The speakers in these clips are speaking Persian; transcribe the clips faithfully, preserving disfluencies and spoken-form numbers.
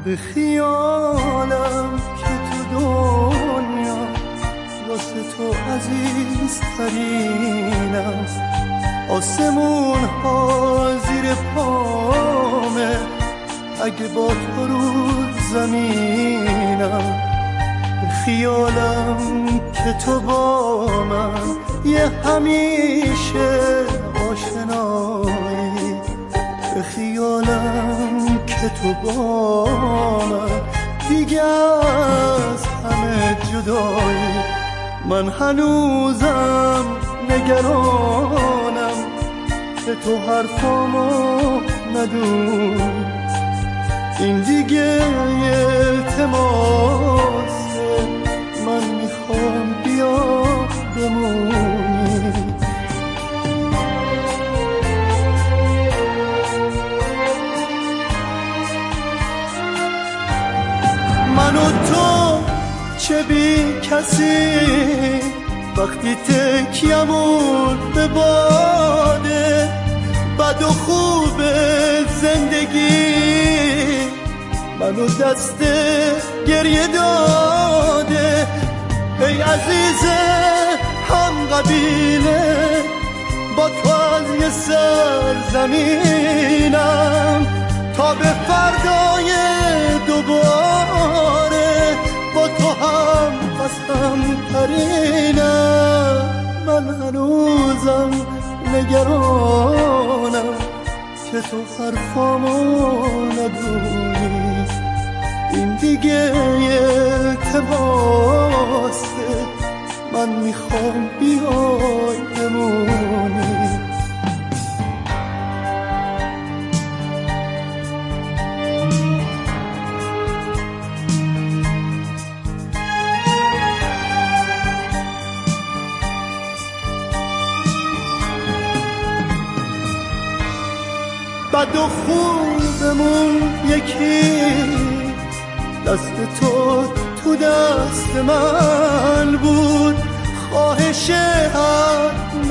به خیالم که تو دنیا واسه تو عزیزترینم، آسمون ها زیر پامه اگه با تو رو زمینم. به خیالم که تو با من یه همیشه آشنایی، به خیالم که تو با من دیگه از همه جدایی. من هنوزم نگرانم که تو حرفامو ندونی، این دیگه التماسه، من میخوام بیا بمونی. من و تو چه بی کسی وقتی تکیمون به باده، بد و خوب زندگی منو دست گریه داده. ای عزیز هم قبیله با تو از یه سرزمینم تا به فردای دوباره با تو هم قسم ترینم. من هنوزم نگرانم که تو حرفامو ندونی، این دیگه التماسه، من میخوام بیای بمونی. بد و خوبمون یکی، دست تو تو دست من بود، خواهش هر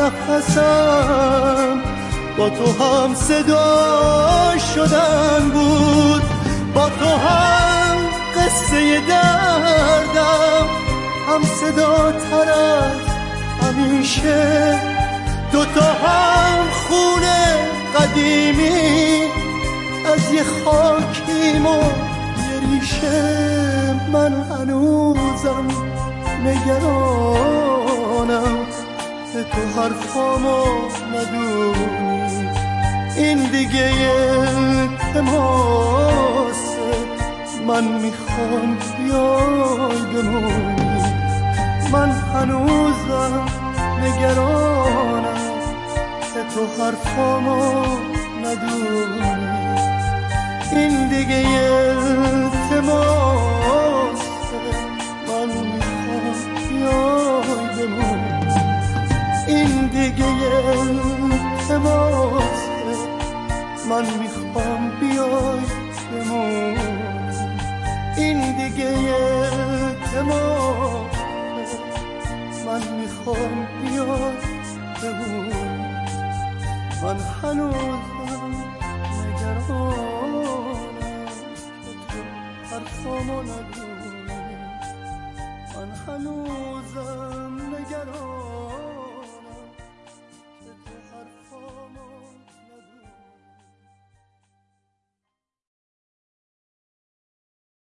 نفسم با تو هم صدا شدن بود، با تو هم قصه دردم هم صدا تر از همیشه، دوتا هم خونه قدیمی از یه خاکیم و یه ریشه. من هنوزم نگرانم که تو حرفامو ندونی، این دیگه التماسه، من میخوام بیای بمونی. من هنوزم نگرانم که تو حرفامو ندونی، این دیگه التماسه، من میخوام بیای بمونی، این دیگه التماسه، من میخوام بیای بمونی، این دیگه التماسه، من میخوام بیای بمونی. من هنوزم نگرانم که تو حرفامو ندونی، من هنوز